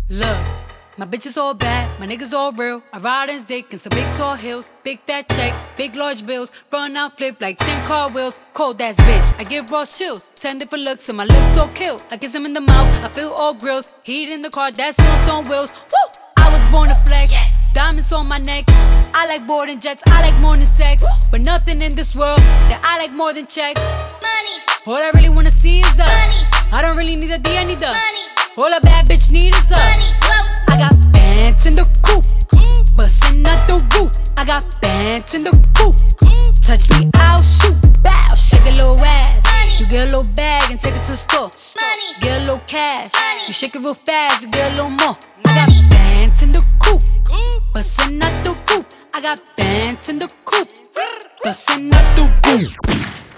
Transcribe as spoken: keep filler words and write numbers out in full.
Look, my bitch is all bad, my niggas all real. I ride in dick in some big tall hills, big fat checks, big large bills. Run out, flip like ten car wheels. Cold ass bitch, I give raw chills. Ten different looks and my looks so kill. I kiss him in the mouth, I feel all grills. Heat in the car, that smells on wheels. Woo! I was born to flex, yes. Diamonds on my neck. I like boarding jets, I like more than sex. Woo! But nothing in this world that I like more than checks. Money. All I really wanna see is the money. I don't really need a D, I need the money. All a bad bitch need is the money. I got bands in the coop, bustin' out the roof. I got bands in the coop. Touch me, I'll shoot. Bow, shake a little ass. Money. You get a little bag and take it to the store. Money. Get a little cash. Money. You shake it real fast, you get a little more. Money. I got bands in the coop, bustin' out the roof. I got bands in the coop, bustin' out the roof.